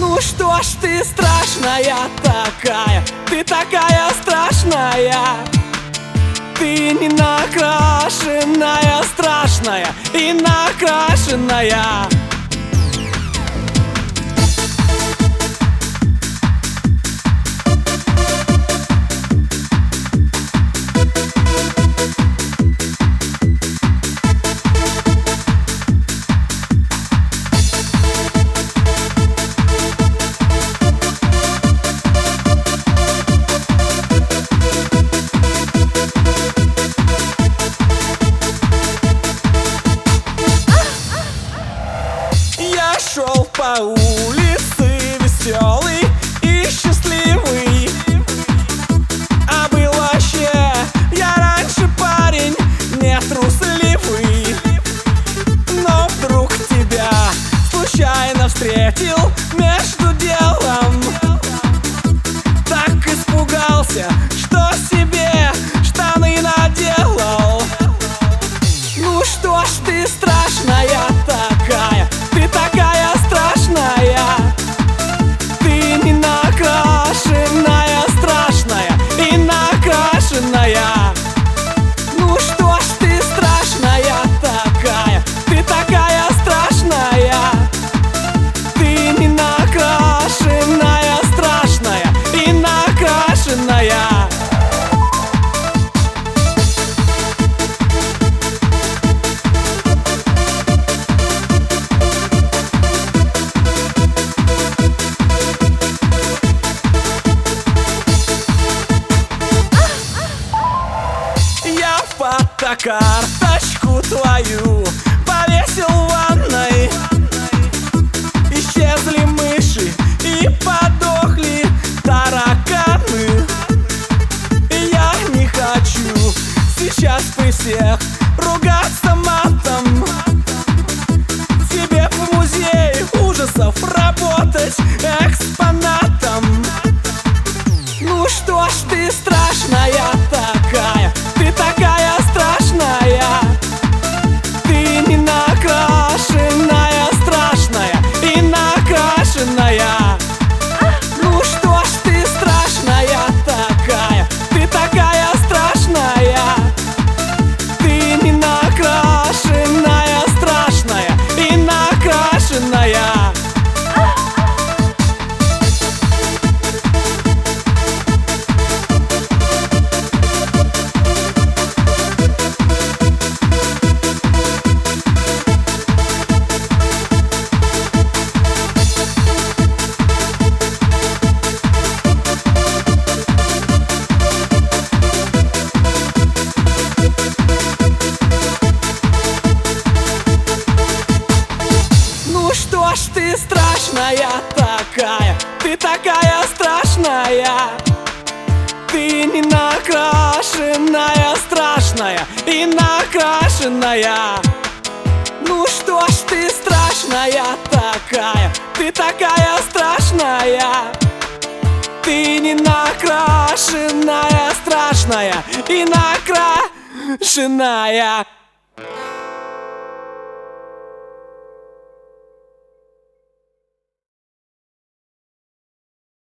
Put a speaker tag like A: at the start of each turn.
A: Ну что ж ты страшная такая, ты такая страшная. Ты не накрашенная, страшная и накрашенная. Я шел по улице веселый и счастливый, а был вообще я раньше парень не трусливый. Но вдруг тебя случайно встретил между делом. Так испугался, что себе штаны наделал. Ну что ж ты страшная такая, ты такая страшная. Ты не накрашенная, страшная и накрашенная. Ну что ж ты страшная такая, ты такая страшная. Ты не накрашенная, страшная и накрашенная. Я фотокарточку твою повесил в ванной. Исчезли мыши и подохли тараканы. Я не хочу сейчас при всех ругаться матом. Тебе в музее ужасов работать экспонатом. Ну что ж ты страшная такая, ты такая страшная. Ты не накрашенная, страшная и накрашенная. Ну что ж ты страшная такая, ты такая страшная. Ты не накрашенная, страшная и накрашенная. Ну что ж ты страшная такая, ты такая страшная. Ты не накрашенная, страшная и накрашенная. Ну что ж ты страшная такая, ты такая страшная. Ты не накрашенная, страшная и накрашенная.